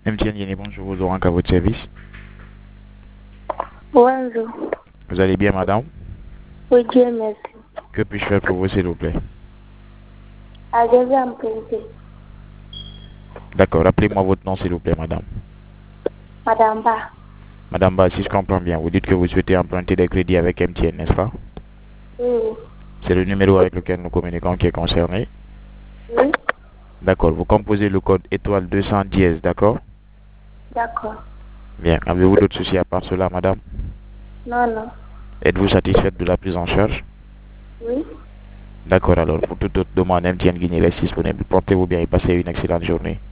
MTN Guinée, bonjour, vous aurez qu'à votre service. Bonjour. Vous allez bien, madame? Oui, Dieu merci. Que puis-je faire pour vous, s'il vous plaît? Ah, je vais emprunter. D'accord, rappelez-moi votre nom, s'il vous plaît, madame. Madame Ba. Madame Ba, si je comprends bien, vous dites que vous souhaitez emprunter des crédits avec MTN, n'est-ce pas? Oui. C'est le numéro avec lequel nous communiquons qui est concerné. Oui. D'accord, vous composez le code étoile 210, d'accord? D'accord. Bien, avez-vous d'autres soucis à part cela, madame? Non, non. Êtes-vous satisfaite de la prise en charge? Oui. D'accord, alors, pour toute autre demande, MTN Guinée reste disponible. Portez-vous bien et passez une excellente journée.